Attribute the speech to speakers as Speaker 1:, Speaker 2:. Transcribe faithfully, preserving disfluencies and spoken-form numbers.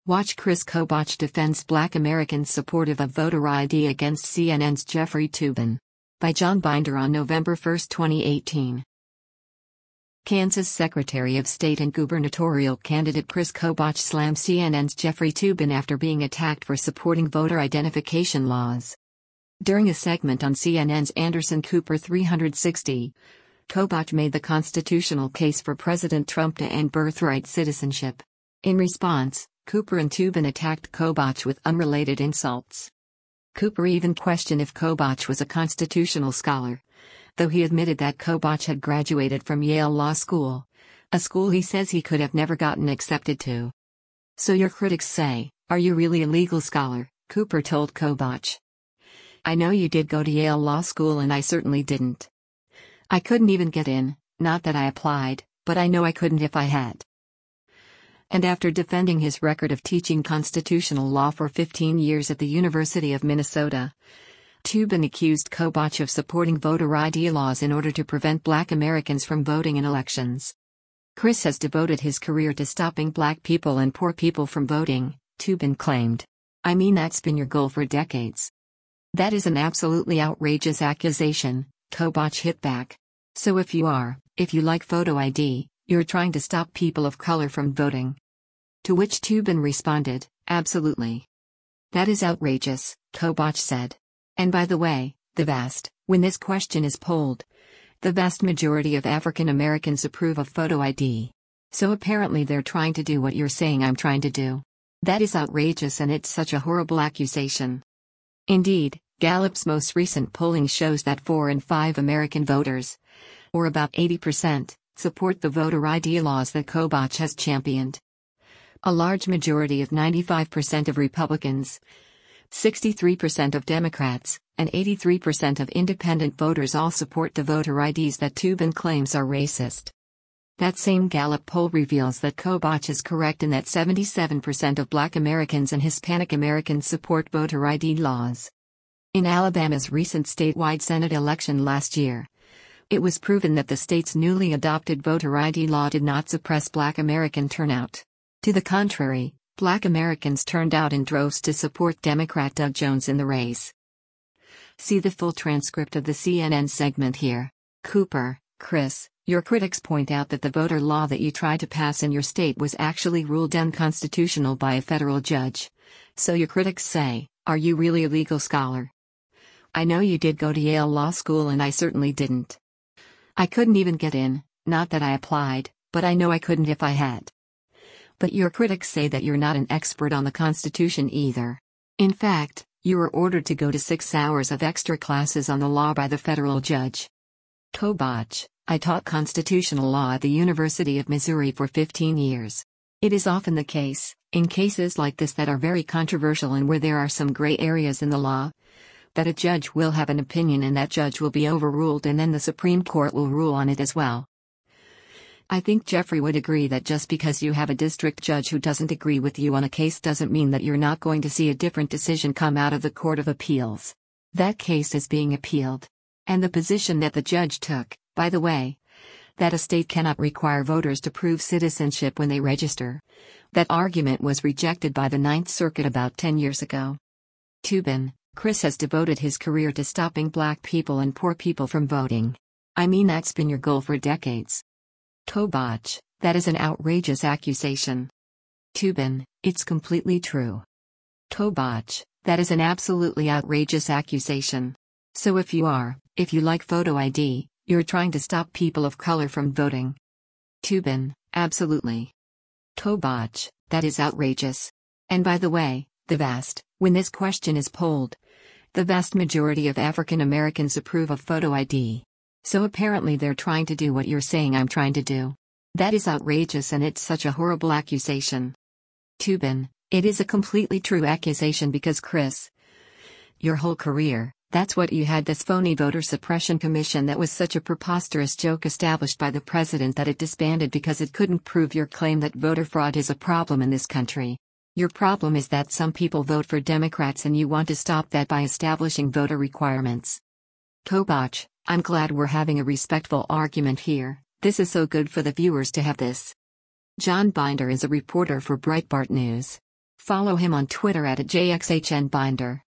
Speaker 1: Watch Chris Kobach defends Black Americans supportive of voter I D against C N N's Jeffrey Toobin. By John Binder on November first, twenty eighteen. Kansas Secretary of State and gubernatorial candidate Chris Kobach slammed C N N's Jeffrey Toobin after being attacked for supporting voter identification laws. During a segment on C N N's Anderson Cooper three sixty, Kobach made the constitutional case for President Trump to end birthright citizenship. In response, Cooper and Toobin attacked Kobach with unrelated insults. Cooper even questioned if Kobach was a constitutional scholar, though he admitted that Kobach had graduated from Yale Law School, a school he says he could have never gotten accepted to. "So your critics say, are you really a legal scholar?" Cooper told Kobach. "I know you did go to Yale Law School and I certainly didn't. I couldn't even get in, not that I applied, but I know I couldn't if I had." And after defending his record of teaching constitutional law for fifteen years at the University of Minnesota, Toobin accused Kobach of supporting voter I D laws in order to prevent Black Americans from voting in elections. "Chris has devoted his career to stopping Black people and poor people from voting," Toobin claimed. "I mean, that's been your goal for decades." "That is an absolutely outrageous accusation," Kobach hit back. "So if you are, if you like photo I D, you're trying to stop people of color from voting." To which Toobin responded, "Absolutely. That is outrageous," Kobach said. "And by the way, the vast, when this question is polled, the vast majority of African Americans approve of photo I D. So apparently they're trying to do what you're saying I'm trying to do. That is outrageous and it's such a horrible accusation." Indeed, Gallup's most recent polling shows that four in five American voters, or about eighty percent, support the voter I D laws that Kobach has championed. A large majority of ninety-five percent of Republicans, sixty-three percent of Democrats, and eighty-three percent of independent voters all support the voter I Ds that Toobin claims are racist. That same Gallup poll reveals that Kobach is correct in that seventy-seven percent of Black Americans and Hispanic Americans support voter I D laws. In Alabama's recent statewide Senate election last year, it was proven that the state's newly adopted voter I D law did not suppress Black American turnout. To the contrary, Black Americans turned out in droves to support Democrat Doug Jones in the race. See the full transcript of the C N N segment here. Cooper, Chris, your critics point out that the voter law that you tried to pass in your state was actually ruled unconstitutional by a federal judge. So your critics say, are you really a legal scholar? I know you did go to Yale Law School and I certainly didn't. I couldn't even get in, not that I applied, but I know I couldn't if I had. But your critics say that you're not an expert on the Constitution either. In fact, you were ordered to go to six hours of extra classes on the law by the federal judge. Kobach, I taught constitutional law at the University of Missouri for fifteen years. It is often the case, in cases like this that are very controversial and where there are some gray areas in the law, that a judge will have an opinion and that judge will be overruled and then the Supreme Court will rule on it as well. I think Jeffrey would agree that just because you have a district judge who doesn't agree with you on a case doesn't mean that you're not going to see a different decision come out of the Court of Appeals. That case is being appealed. And the position that the judge took, by the way, that a state cannot require voters to prove citizenship when they register, that argument was rejected by the Ninth Circuit about ten years ago. Toobin, Chris has devoted his career to stopping Black people and poor people from voting. I mean, that's been your goal for decades. Kobach, that is an outrageous accusation. Toobin, it's completely true. Kobach, that is an absolutely outrageous accusation. So if you are, if you like photo I D, you're trying to stop people of color from voting. Toobin, absolutely. Kobach, that is outrageous. And by the way, the vast, when this question is polled, the vast majority of African Americans approve of photo I D. So apparently they're trying to do what you're saying I'm trying to do. That is outrageous and it's such a horrible accusation. Toobin, it is a completely true accusation because Chris, your whole career, that's what you had, this phony voter suppression commission that was such a preposterous joke established by the president that it disbanded because it couldn't prove your claim that voter fraud is a problem in this country. Your problem is that some people vote for Democrats and you want to stop that by establishing voter requirements. Kobach, I'm glad we're having a respectful argument here. This is so good for the viewers to have this. John Binder is a reporter for Breitbart News. Follow him on Twitter at J X H N Binder.